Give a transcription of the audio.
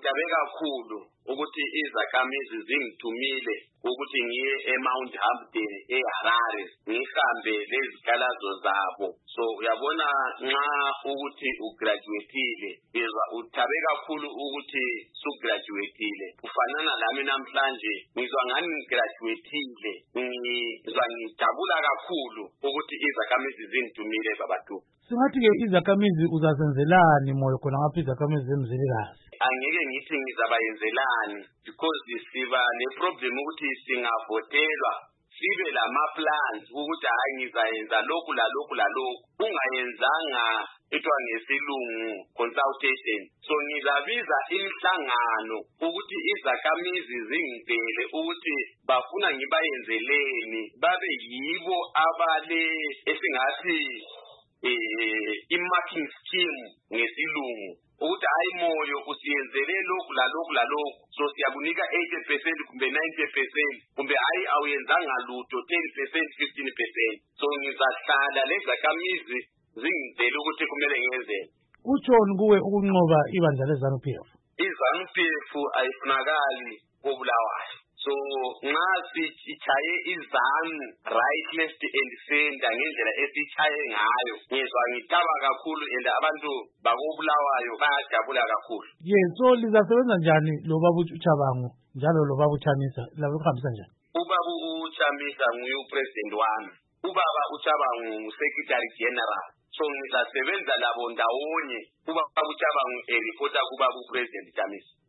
ngithabe kakhulu ukuthi izakhamizi zingithumile ukuthi ngiye eMount Hampton eHarare ngihambe lezikhalazo zabo. So uyabona nxa ukuthi ugraduateile izwa uthabe kakhulu ukuthi sugraduateile. Ufanana lami namhlanje ngizwa ngani ngigraduateile, ngizwa ngijabula kakhulu ukuthi izakhamizi zingithumile babatu. Singathi ke izakhamizi uzazenzelani moyo khona ngapha izakhamizi zemzilikazi? Angeke ngithi ngizabayenzelani because siba neproblem ukuthi singavotelwa sibe lama-plans ukuthi hayi ngizayenza lokhu lalokhu lalokhu, ungayenzanga etwa ngesilungu consultation. So ngizabiza imihlangano ukuthi izakhamizi zingibhele ukuthi bafuna ngibayenzeleni, babe yibo abale esingathi i-marking scheme ngesilungu ukuthi hayi moyo usiyenzele lokhu lalokhu lalokhu, so siyakunika 80% kumbe 90% kumbe hayi awuyenzanga lutho 10% 15%. So ngizahlala lezakhamizi zingidele ukuthi kumele ngiyenzeni. Kutshoni kuwe ukunqoba ibandla leZANU-PF? iZANU-PF ayifunakali koBulawayo. So nxa sichaye iZANU right left and center ngendlela esichaye ngayo ngizwa ngithaba kakhulu and abantu bakoBulawayo bayajabula kakhulu. So lizasebenza njani lo Baba uChabangu njalo lo Baba uChamisa labo kuhambisa njani? Ubaba uChamisa nguye upresident wami, ubaba uChabangu secretary general. So ngizasebenza labo ndawonye, ubaba uChabangu eripota kubaba upresident Chamisa.